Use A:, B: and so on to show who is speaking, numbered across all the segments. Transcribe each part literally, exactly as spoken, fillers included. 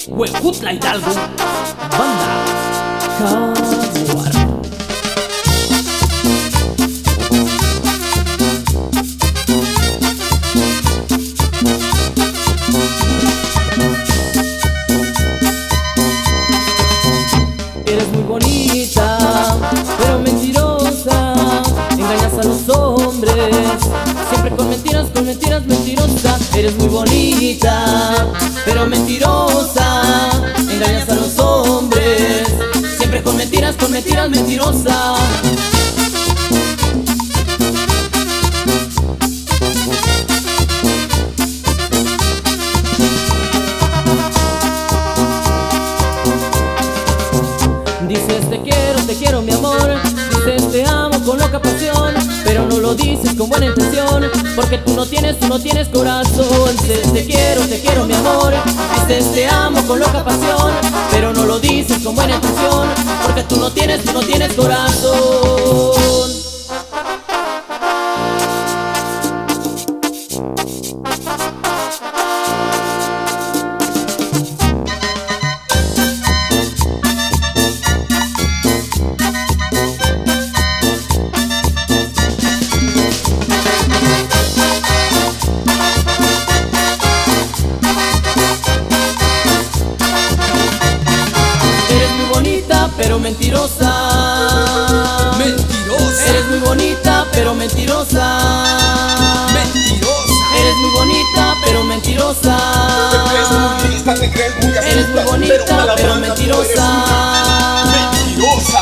A: Huejutla Hidalgo, banda Jaguar. Eres muy bonita, pero mentirosa, engañas a los hombres, siempre con mentiras, con mentiras, mentirosa. Eres muy bonita, pero mentirosa, engañas a los hombres, siempre con mentiras, con mentiras, mentirosa. Dices te quiero, te quiero mi amor, dices te amo con loca pasión, pero no lo dices con buena intención, porque tú no tienes, tú no tienes corazón. Dices te quiero, te quiero mi amor, dices te amo con loca pasión, pero no lo dices con buena intención, porque tú no tienes, tú no tienes corazón. Pero mentirosa,
B: mentirosa.
A: Eres muy bonita, pero mentirosa,
B: mentirosa.
A: Eres muy bonita, pero mentirosa.
B: Te crees muy lista, te crees muy astuta,
A: Eres muy bonita, pero, pero mentirosa.
B: Mentirosa.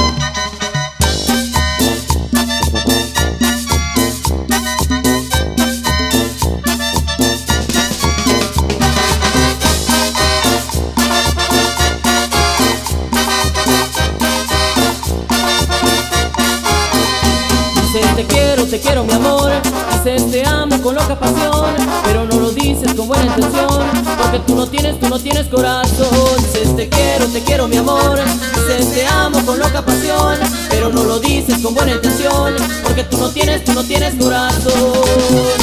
A: Dices te quiero, te quiero mi amor, dices te amo con loca pasión, pero no lo dices con buena intención, porque tú no tienes, tú no tienes corazón. Dices te quiero, te quiero mi amor, dices te amo con loca pasión, pero no lo dices con buena intención, porque tú no tienes, tú no tienes corazón.